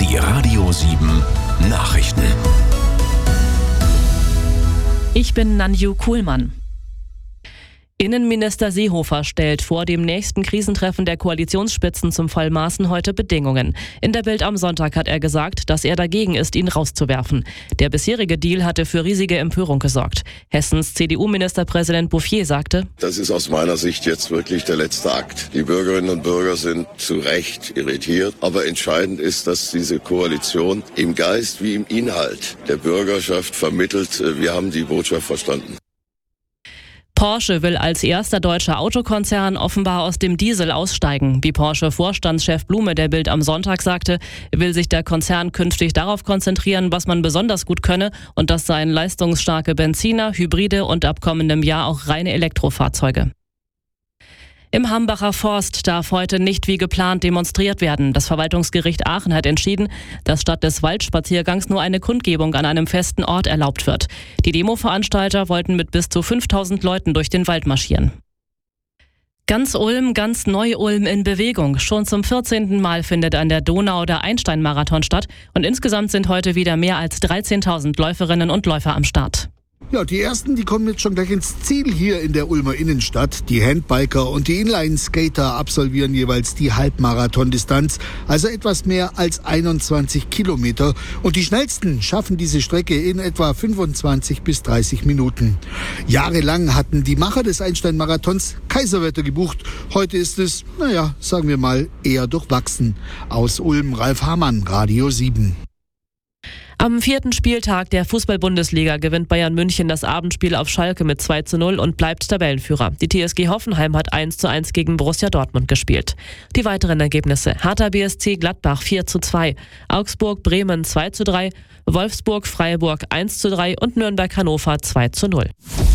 Die Radio 7 Nachrichten. Ich bin Nanju Kuhlmann. Innenminister Seehofer stellt vor dem nächsten Krisentreffen der Koalitionsspitzen zum Fall Maaßen heute Bedingungen. In der Bild am Sonntag hat er gesagt, dass er dagegen ist, ihn rauszuwerfen. Der bisherige Deal hatte für riesige Empörung gesorgt. Hessens CDU-Ministerpräsident Bouffier sagte: Das ist aus meiner Sicht jetzt wirklich der letzte Akt. Die Bürgerinnen und Bürger sind zu Recht irritiert. Aber entscheidend ist, dass diese Koalition im Geist wie im Inhalt der Bürgerschaft vermittelt: Wir haben die Botschaft verstanden. Porsche will als erster deutscher Autokonzern offenbar aus dem Diesel aussteigen. Wie Porsche-Vorstandschef Blume der Bild am Sonntag sagte, will sich der Konzern künftig darauf konzentrieren, was man besonders gut könne, und das seien leistungsstarke Benziner, Hybride und ab kommendem Jahr auch reine Elektrofahrzeuge. Im Hambacher Forst darf heute nicht wie geplant demonstriert werden. Das Verwaltungsgericht Aachen hat entschieden, dass statt des Waldspaziergangs nur eine Kundgebung an einem festen Ort erlaubt wird. Die Demoveranstalter wollten mit bis zu 5000 Leuten durch den Wald marschieren. Ganz Ulm, ganz Neu-Ulm in Bewegung. Schon zum 14. Mal findet an der Donau der Einstein-Marathon statt und insgesamt sind heute wieder mehr als 13.000 Läuferinnen und Läufer am Start. Ja, die ersten, die kommen jetzt schon gleich ins Ziel hier in der Ulmer Innenstadt. Die Handbiker und die Inline-Skater absolvieren jeweils die Halbmarathon-Distanz, also etwas mehr als 21 Kilometer. Und die schnellsten schaffen diese Strecke in etwa 25 bis 30 Minuten. Jahrelang hatten die Macher des Einstein-Marathons Kaiserwetter gebucht. Heute ist es, sagen wir mal, eher durchwachsen. Aus Ulm, Ralf Hamann, Radio 7. Am 4. Spieltag der Fußball-Bundesliga gewinnt Bayern München das Abendspiel auf Schalke mit 2:0 und bleibt Tabellenführer. Die TSG Hoffenheim hat 1:1 gegen Borussia Dortmund gespielt. Die weiteren Ergebnisse: Hertha BSC Gladbach 4:2, Augsburg Bremen 2:3, Wolfsburg Freiburg 1:3 und Nürnberg Hannover 2:0.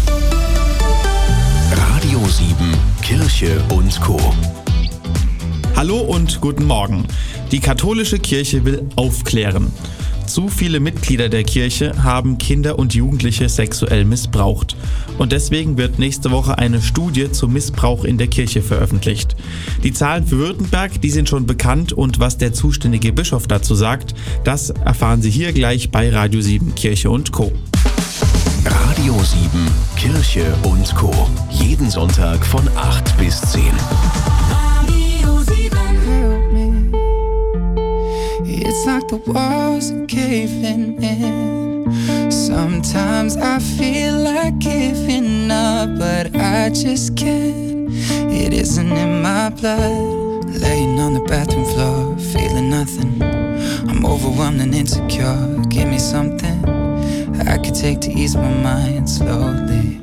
Radio 7 Kirche und Co. Hallo und guten Morgen. Die katholische Kirche will aufklären. Zu viele Mitglieder der Kirche haben Kinder und Jugendliche sexuell missbraucht. Und deswegen wird nächste Woche eine Studie zum Missbrauch in der Kirche veröffentlicht. Die Zahlen für Württemberg, die sind schon bekannt, und was der zuständige Bischof dazu sagt, das erfahren Sie hier gleich bei Radio 7 Kirche und Co. Radio 7 Kirche und Co. Jeden Sonntag von 8 bis 10. It's like the walls are caving in. Sometimes I feel like giving up, but I just can't. It isn't in my blood. Laying on the bathroom floor, feeling nothing. I'm overwhelmed and insecure. Give me something I could take to ease my mind slowly.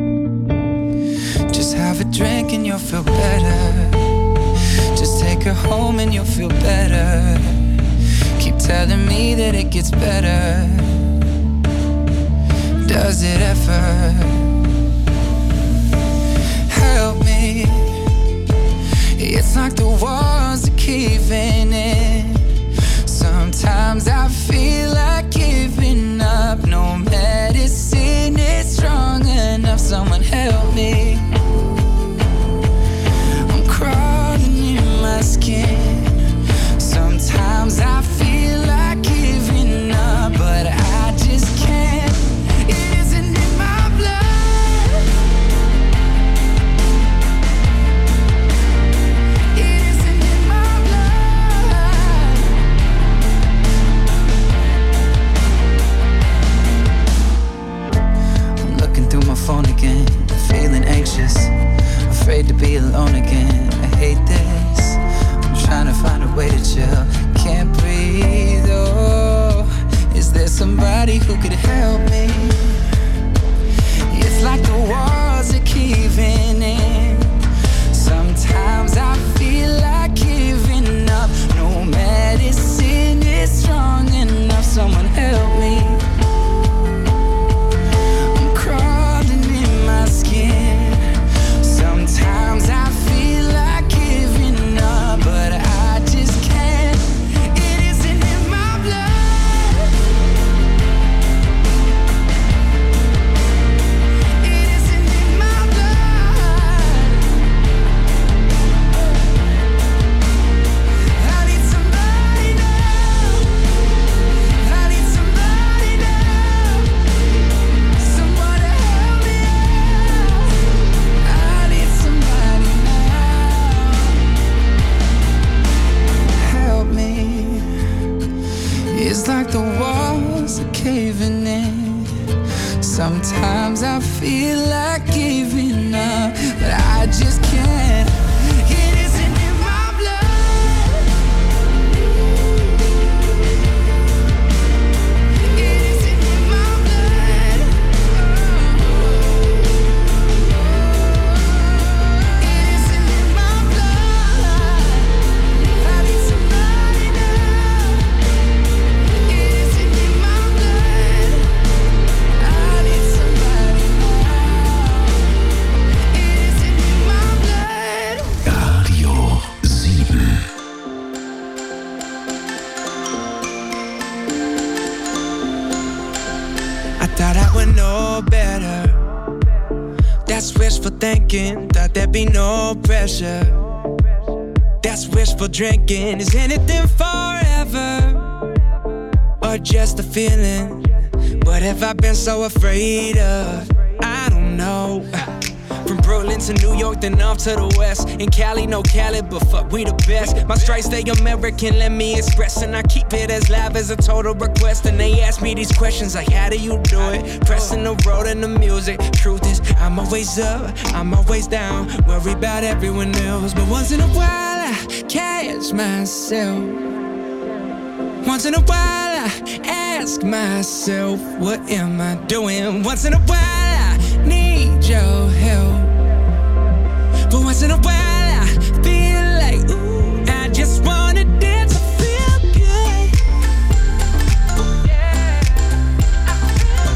Just have a drink and you'll feel better. Just take her home and you'll feel better. Keep telling me that it gets better. Does it ever? Help me. It's like the walls are caving in. Sometimes I feel like giving up. No medicine is strong enough. Someone help me. I'm crawling in my skin. Sometimes I feel like giving up, but I just can't. It isn't in my blood. It isn't in my blood. It's like the walls are caving in. Sometimes I feel like giving up, but I just can't. It isn't in my blood. It isn't in my blood. It isn't in my blood. I need somebody now. It isn't in my blood. I need somebody now. It isn't in my blood. Radio 7. I thought I would know better. That's wishful thinking. Thought there'd be no pressure. That's wishful drinking. Is anything forever? Or just a feeling? What have I been so afraid of? I don't know. From Brooklyn to New York, then off to the west. In Cali, no Cali, but fuck, we the best. My stripes stay American, let me express. And I keep it as live as a total request. And they ask me these questions like, how do you do it? Pressing the road and the music. Truth is, I'm always up, I'm always down. Worry about everyone else. But once in a while, I catch myself. Once in a while, I ask myself, what am I doing? Once in a while, I need your help. But once in a while, I feel like, ooh, I just wanna dance and feel good. Yeah, I feel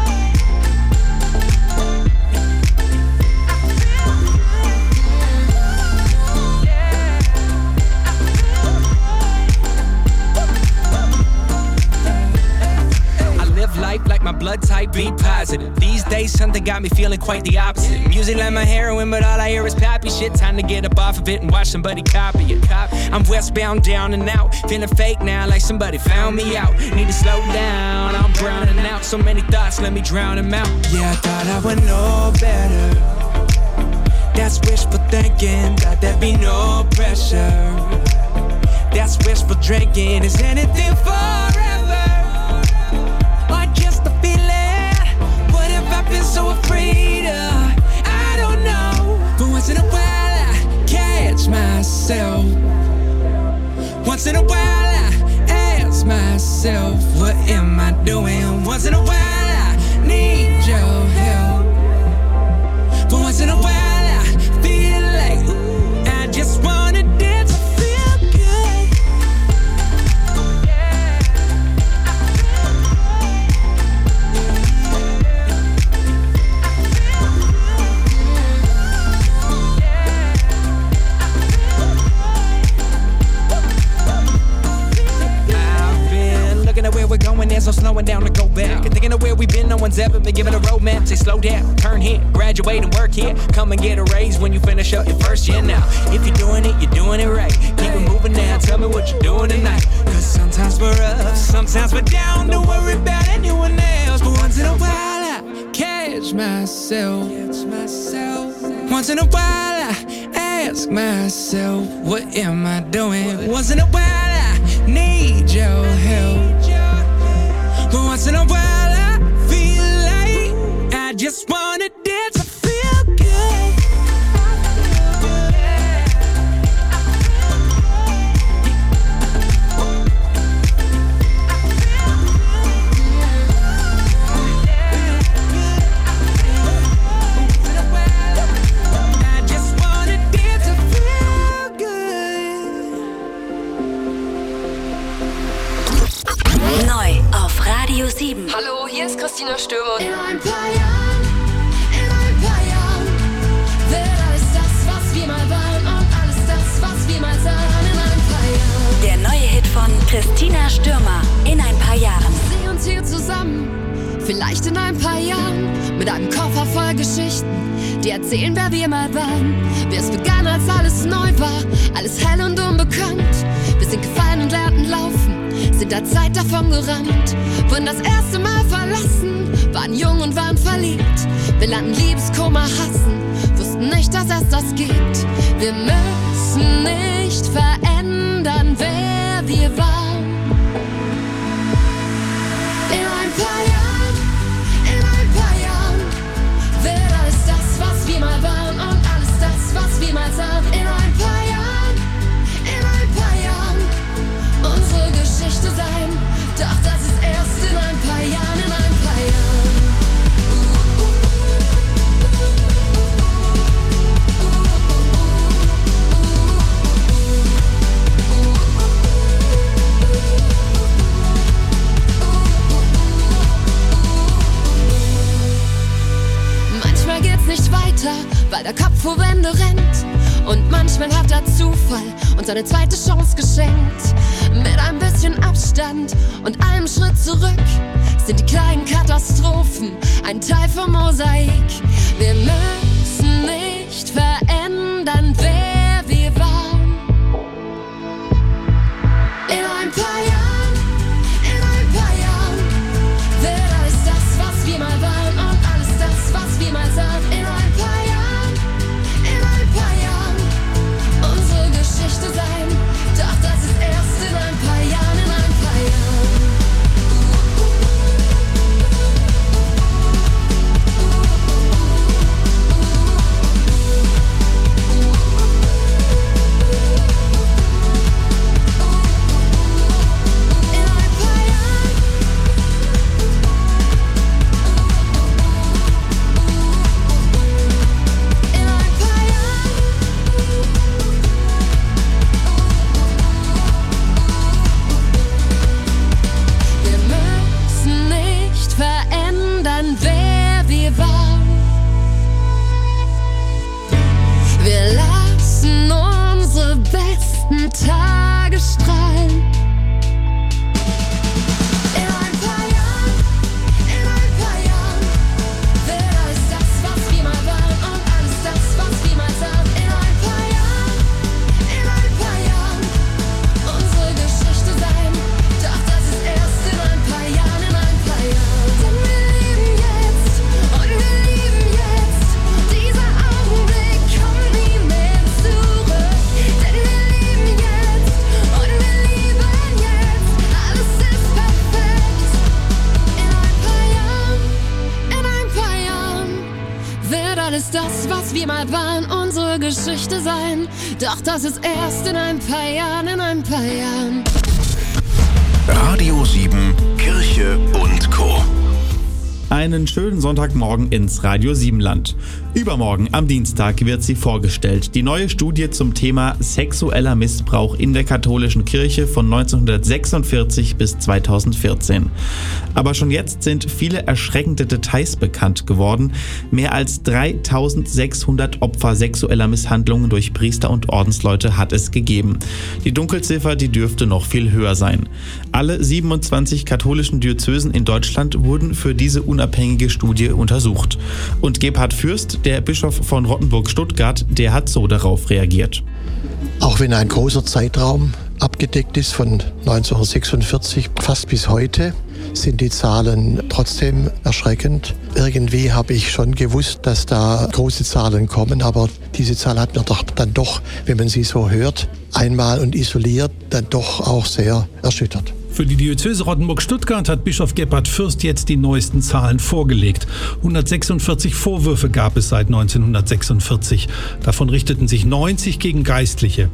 I live life like my blood type be positive. These days something got me feeling quite the opposite. Music like my heroin, but all I hear is poppy shit. Time to get up off of it and watch somebody copy it. I'm westbound, down and out, feeling fake now like somebody found me out. Need to slow down, I'm drowning out. So many thoughts, let me drown them out. Yeah, I thought I would know better. That's wishful thinking, thought there'd be no pressure. That's wishful drinking, is anything forever? Or just a feeling? What have I been so afraid of? I don't know. But once in a while I catch myself. Once in a while I ask myself, what am I doing? Once in a while I need your help. But once in a while I feel like, ooh, I just wanna dance and feel good. Yeah, I feel I've been looking at where we're going, there's no slowing down to go back. And thinking of where we've been, no one's ever been given a roadmap. Say slow down, turn here, graduate and work here. Come and get a raise when you finish up your first year now. If you're doing it right. Keep it moving now, tell me what you're doing tonight. Cause sometimes we're up, sometimes we're down. Don't worry about anyone else. But once in a while I catch myself. Once in a while I ask myself, what am I doing? Once in a while I need your help. But once in a while I feel like I just wanna dance and feel good. I just wanna dance and feel good. Neu auf Radio 7. Hallo, hier ist Christina Stürmer. In ein paar Jahren wird alles das, was wir mal waren und alles das, was wir mal sahen. In ein paar Jahren. Der neue Hit von Christina Stürmer. In ein paar Jahren. Seh uns hier zusammen, vielleicht in ein paar Jahren, mit einem Koffer voll Geschichten, die erzählen, wer wir mal waren. Wie es begann, als alles neu war, alles hell und unbekannt. Wir sind gefallen und lernten laufen, sind der Zeit davon gerannt, wurden das erste Mal verlassen, waren jung und waren verliebt. Wir lernten Liebeskummer hassen, wussten nicht, dass es das gibt. Wir müssen nicht verändern, wer wir waren. uns eine zweite Chance geschenkt. Mit ein bisschen Abstand und einem Schritt zurück sind die kleinen Katastrophen ein Teil vom Mosaik. Wir müssen nicht verändern, wer wir waren. In ein paar Jahren wird alles das, was wir mal waren und alles das, was wir mal sahen. In ein paar Jahren unsere Geschichte sein. Doch das ist erst in ein paar Jahren, in ein paar Jahren. Tage strahlen. In ein paar Jahren wird alles das, was wir mal waren und alles das, was wir mal sahen. In ein paar Jahren unsere Geschichte sein. Doch das ist erst in ein paar Jahren, in ein paar Jahren. Denn wir leben jetzt und wir lieben jetzt. Dieser Augenblick kommt nie mehr zurück. Denn wir leben jetzt und wir lieben jetzt. Alles ist perfekt. In ein paar Jahren wird alles das, was wir mal waren, unsere Geschichte sein. Doch das ist erst in ein paar Jahren, in ein paar Jahren. Radio 7 Kirche und Co. Einen schönen Sonntagmorgen ins Radio 7 Land. Übermorgen am Dienstag wird sie vorgestellt. Die neue Studie zum Thema sexueller Missbrauch in der katholischen Kirche von 1946 bis 2014. Aber schon jetzt sind viele erschreckende Details bekannt geworden. Mehr als 3600 Opfer sexueller Misshandlungen durch Priester und Ordensleute hat es gegeben. Die Dunkelziffer, die dürfte noch viel höher sein. Alle 27 katholischen Diözesen in Deutschland wurden für diese unabhängige Studie untersucht. Und Gebhard Fürst, der Bischof von Rottenburg-Stuttgart, der hat so darauf reagiert. Auch wenn ein großer Zeitraum abgedeckt ist, von 1946 fast bis heute, sind die Zahlen trotzdem erschreckend. Irgendwie habe ich schon gewusst, dass da große Zahlen kommen, aber diese Zahl hat mir dann doch, wenn man sie so hört, einmal und isoliert, dann doch auch sehr erschüttert. Für die Diözese Rottenburg-Stuttgart hat Bischof Gebhard Fürst jetzt die neuesten Zahlen vorgelegt. 146 Vorwürfe gab es seit 1946. Davon richteten sich 90 gegen Geistliche.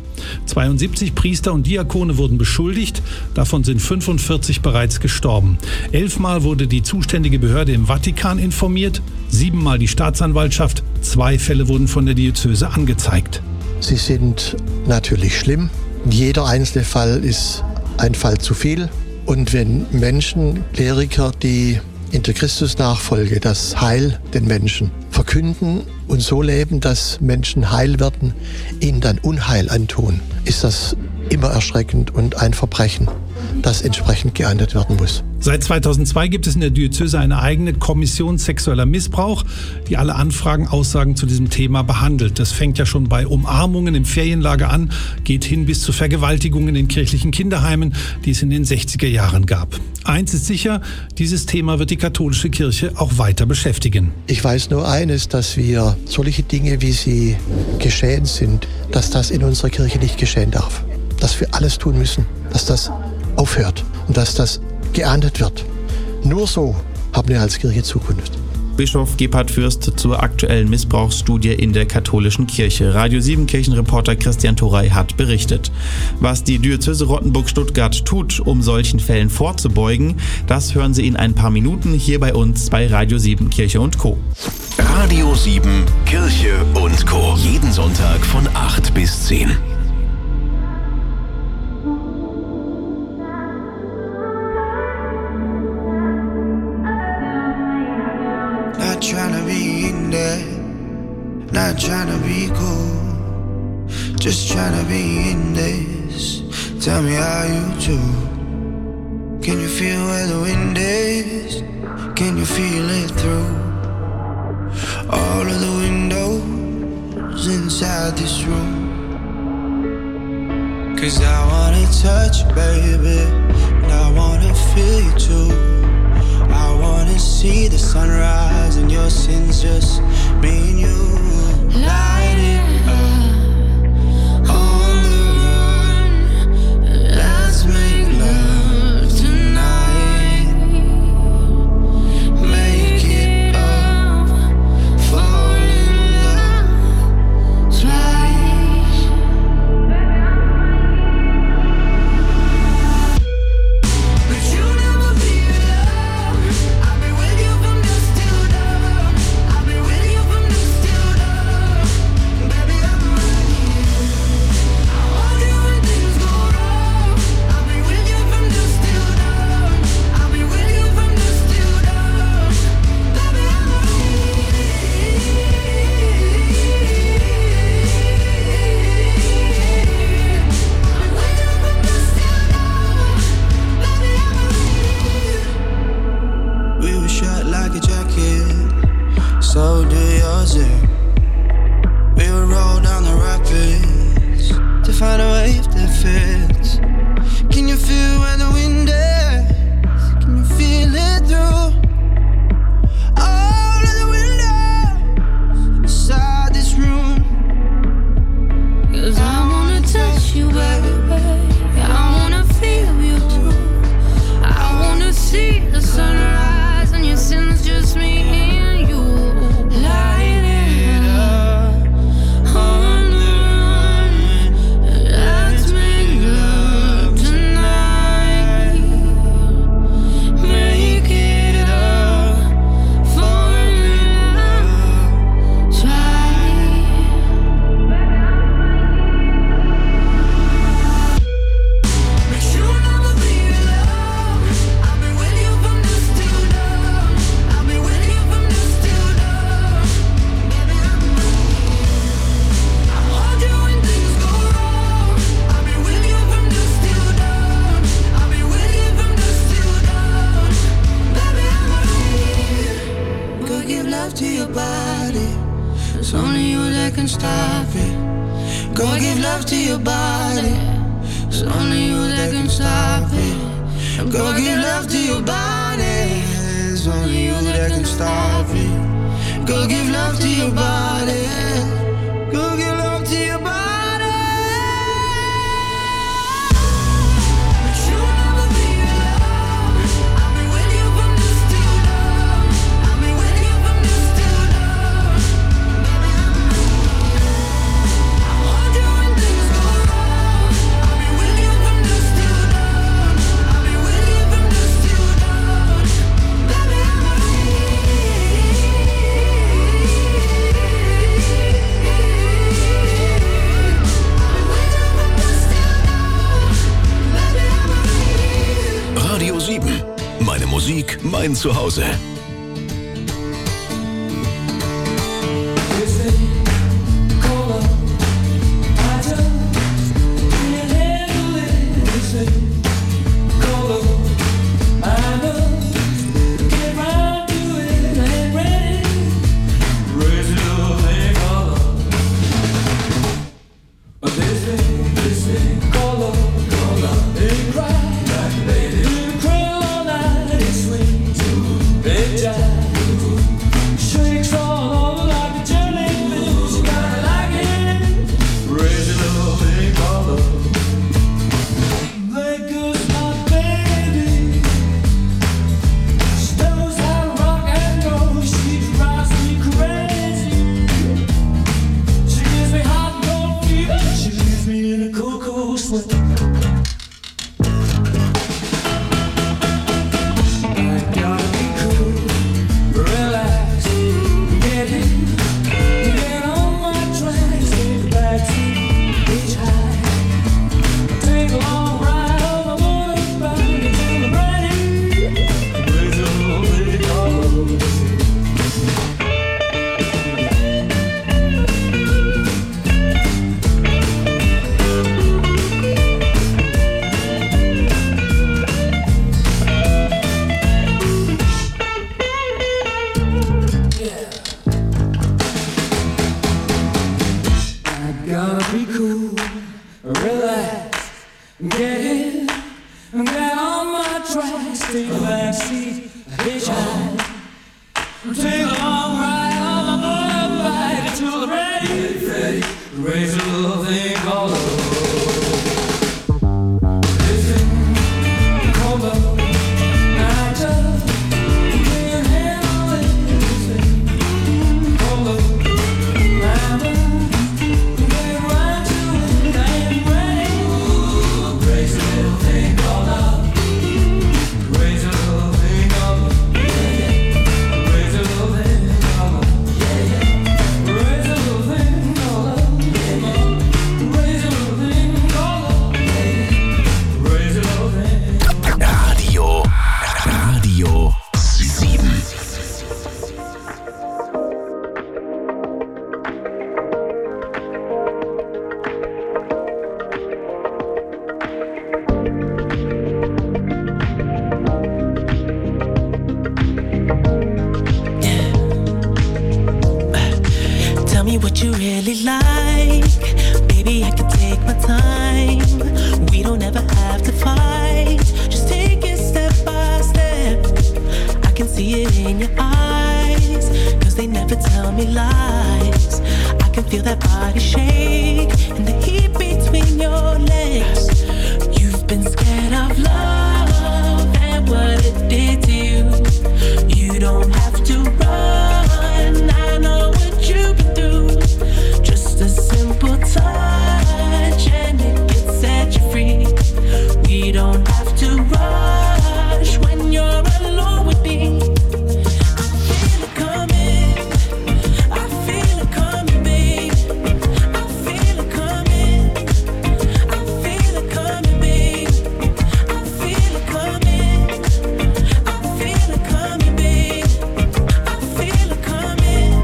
72 Priester und Diakone wurden beschuldigt. Davon sind 45 bereits gestorben. 11-mal wurde die zuständige Behörde im Vatikan informiert. 7-mal die Staatsanwaltschaft. 2 Fälle wurden von der Diözese angezeigt. Sie sind natürlich schlimm. Jeder einzelne Fall ist ein Fall zu viel. Und wenn Menschen, Kleriker, die in der Christusnachfolge das Heil den Menschen verkünden und so leben, dass Menschen heil werden, ihnen dann Unheil antun, ist das immer erschreckend und ein Verbrechen, das entsprechend geahndet werden muss. Seit 2002 gibt es in der Diözese eine eigene Kommission sexueller Missbrauch, die alle Anfragen, Aussagen zu diesem Thema behandelt. Das fängt ja schon bei Umarmungen im Ferienlager an, geht hin bis zu Vergewaltigungen in kirchlichen Kinderheimen, die es in den 60er Jahren gab. Eins ist sicher, dieses Thema wird die katholische Kirche auch weiter beschäftigen. Ich weiß nur eines, dass wir solche Dinge, wie sie geschehen sind, dass das in unserer Kirche nicht geschehen darf. Dass wir alles tun müssen, dass das aufhört und dass das geahndet wird. Nur so haben wir als Kirche Zukunft. Bischof Gebhard Fürst zur aktuellen Missbrauchsstudie in der katholischen Kirche. Radio 7 Kirchenreporter Christian Thorey hat berichtet. Was die Diözese Rottenburg-Stuttgart tut, um solchen Fällen vorzubeugen, das hören Sie in ein paar Minuten hier bei uns bei Radio 7 Kirche und Co. Radio 7 Kirche und Co. Jeden Sonntag von 8 bis 10. Trying to be in there, not trying to be cool. Just trying to be in this. Tell me how you do. Can you feel where the wind is? Can you feel it through all of the windows inside this room? 'Cause I wanna touch you, baby, and I wanna feel you too. I wanna see the sunrise and your sins, just me and you. Light it up on the run. Let's make love tonight. Make it up, fall in love twice. But you never be alone. I'll be with you from dusk till dawn. I'll be with you from dusk till dawn. Baby, I'm right here. I'll hold you when things go wrong. I'll be with you from dusk till dawn. I'll be with you from dusk till dawn. Baby, I'm right here. We were shot like a jacket, so do yours. We would roll down the rapids to find a wave that fits. Can you feel where the wind is? Can you feel it through all of the windows inside this room? 'Cause I wanna touch you, baby. I wanna feel you too. I wanna see the sunrise and your sins, just me and you. Light it up on the run. Let's make love tonight. Make it up, fall in love twice. But you never be alone. I'll be with you from dusk till dawn. I'll be with you from dusk till dawn. Baby, I'm right here. I'll hold you when things go wrong. I'll be with you from dusk till dawn. I'll be with you from dusk till dawn. Baby, I'm right here. Go give love to your body. It's only you that can stop it. Go give love to your body. It's only you that can stop it. Go give love to your body. It's only you that can stop it. Go give love to your body. Go give love to your body. But you never be alone. I'll be with you from dusk till dawn. I'll be with you from dusk till dawn. Baby, I'm right here. I'll hold you when things go wrong. I'll be with you from dusk till dawn. I'll be with you from dusk till dawn. Baby, I'm right here. Radio 7. Meine Musik, mein Zuhause. Baby, tracks, take a back seat, hitchhike. Take a long ride on my motorbike to the ready, raise a little thing called love. This thing called love. I just lay your hand on this thing called love. I'm getting right to it, I ain't ready. Ooh, raise a little thing called love. Raise a little thing called love. Raise a little thing called love. Raise a little thing called love. Raise a little thing called love. Raise a little thing. Radio 7. Tell me what you really like. Baby, I can take my time. We don't ever have to fight. Just take it step by step. I can see it in your eyes, 'cause they never tell me lies. I can feel that body shake and the heat between your legs. You've been scared of love and what it did to you. You don't have to run, I know what you've been through. Just a simple touch and it can set you free. We don't have to rush when you're alone with me. I feel it coming, I feel it coming, babe. I feel it coming, I feel it coming, babe. I feel it coming, I feel it coming, babe. I feel it coming,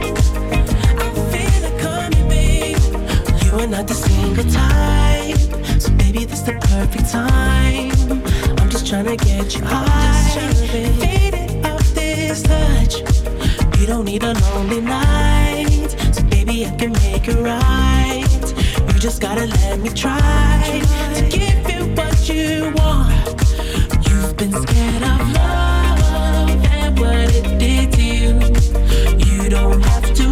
I feel it coming, babe. You are not the single type, so baby, this the perfect time. I'm just tryna get you high, faded off this touch. You don't need a lonely night, so baby, I can make it right. You just gotta let me try to give you what you want. You've been scared of love and what it did to you. You don't have to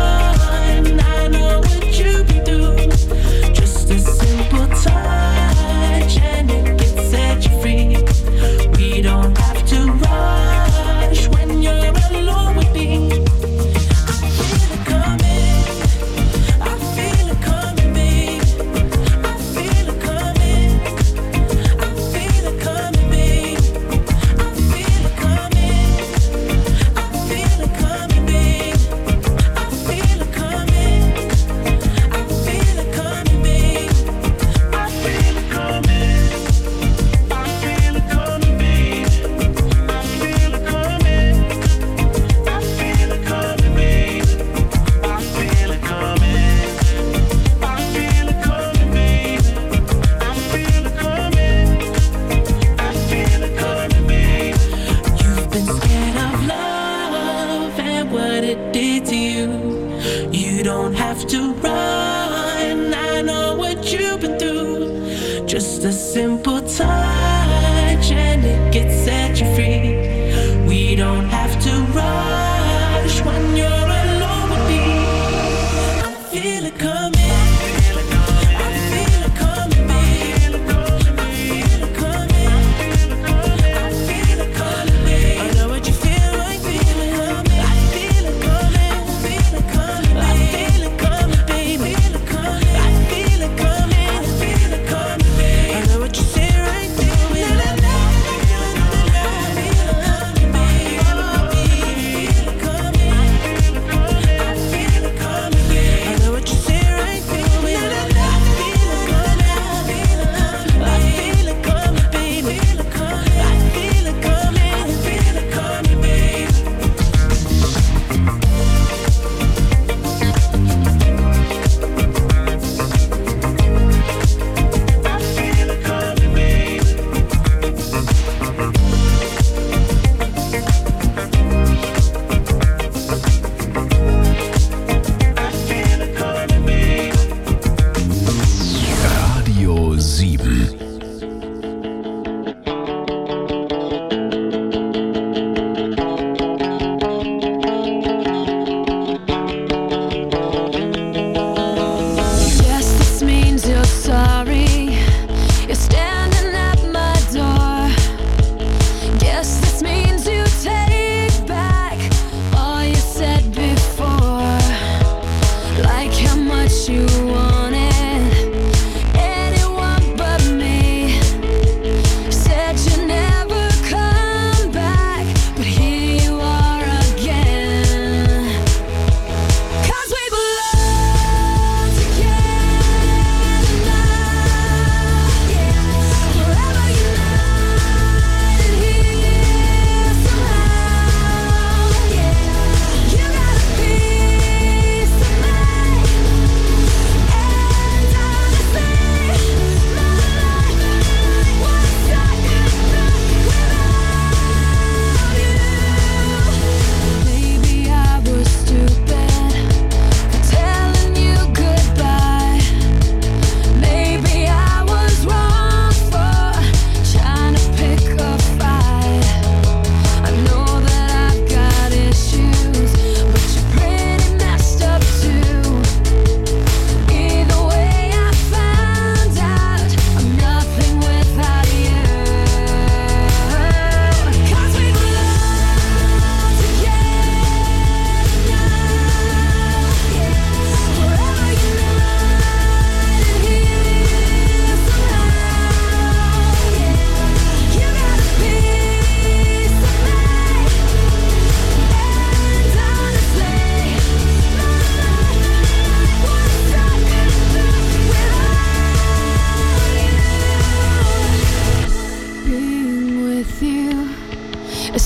run, I know what you've been through. Just a simple touch and it can set you free. We don't have to rush when you're alone with me. I feel it coming, I feel it coming, babe. I feel it coming, I feel it coming, babe. I feel it coming, I feel it coming, babe.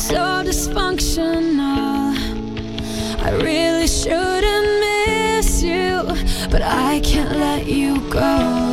so dysfunctional. I really shouldn't miss you, but I can't let you go.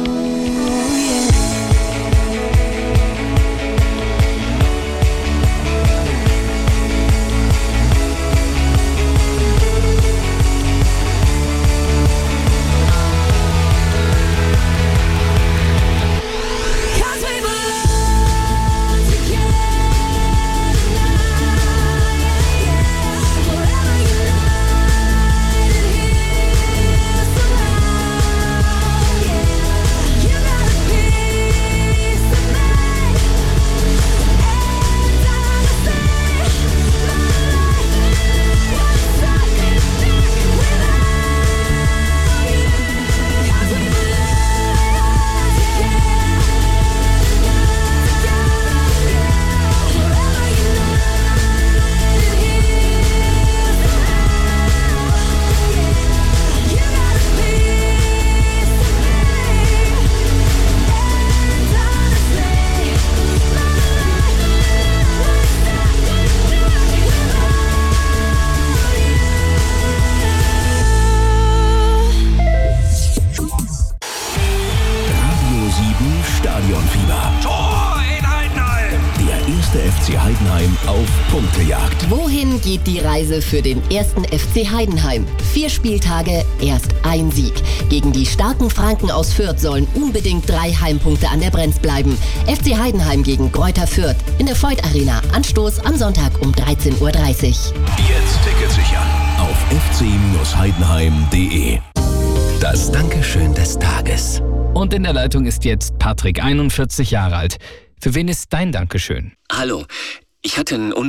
Stadionfieber. Tor in Heidenheim! Der erste FC Heidenheim auf Punktejagd. Wohin geht die Reise für den ersten FC Heidenheim? 4 Spieltage, erst ein Sieg. Gegen die starken Franken aus Fürth sollen unbedingt 3 Heimpunkte an der Brenz bleiben. FC Heidenheim gegen Greuther Fürth in der Voith Arena. Anstoß am Sonntag um 13:30 Uhr. Jetzt Ticket sichern auf fc-heidenheim.de. Das Dankeschön des Tages. Und in der Leitung ist jetzt Patrick, 41 Jahre alt. Für wen ist dein Dankeschön? Hallo, ich hatte einen